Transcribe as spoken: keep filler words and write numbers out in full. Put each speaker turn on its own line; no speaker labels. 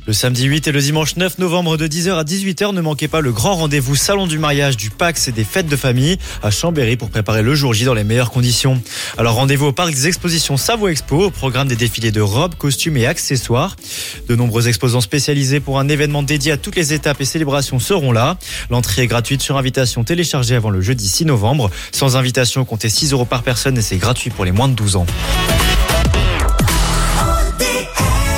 Le samedi huit et le dimanche neuf novembre de dix heures à dix-huit heures, ne manquez pas le grand rendez-vous salon du mariage, du Pacs et des fêtes de famille à Chambéry pour préparer le jour J dans les meilleures conditions. Alors rendez-vous au parc des expositions Savo Expo, au programme des défilés de robes, costumes et accessoires. De nombreux exposants spécialisés pour un événement dédié à toutes les étapes et célébrations seront là. L'entrée est gratuite sur invitation téléchargée avant le jeudi six novembre. Sans invitation, comptez six euros par personne et c'est gratuit pour les moins de douze ans.